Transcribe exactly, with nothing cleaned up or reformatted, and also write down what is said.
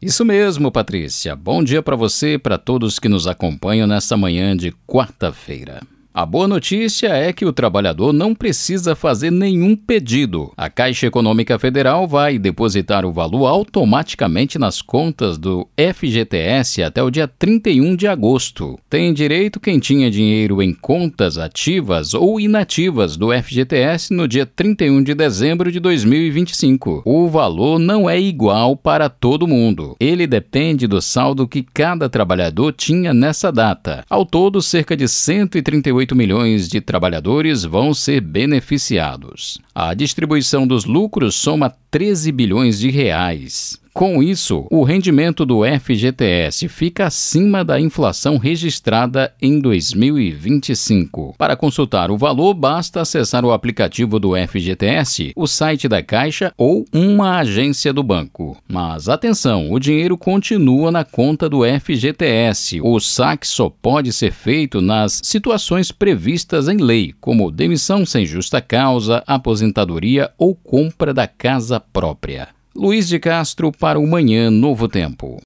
Isso mesmo, Patrícia. Bom dia para você e para todos que nos acompanham nessa manhã de quarta-feira. A boa notícia é que o trabalhador não precisa fazer nenhum pedido. A Caixa Econômica Federal vai depositar o valor automaticamente nas contas do F G T S até o dia trinta e um de agosto. Tem direito quem tinha dinheiro em contas ativas ou inativas do F G T S no dia trinta e um de dezembro de dois mil e vinte e cinco. O valor não é igual para todo mundo. Ele depende do saldo que cada trabalhador tinha nessa data. Ao todo, cerca de cento e trinta e oito milhões de trabalhadores vão ser beneficiados. A distribuição dos lucros soma treze bilhões de reais. Com isso, o rendimento do F G T S fica acima da inflação registrada em dois mil e vinte e cinco. Para consultar o valor, basta acessar o aplicativo do F G T S, o site da Caixa ou uma agência do banco. Mas atenção, o dinheiro continua na conta do F G T S. O saque só pode ser feito nas situações previstas em lei, como demissão sem justa causa, aposentadoria ou compra da casa própria. Luiz de Castro para o Manhã Novo Tempo.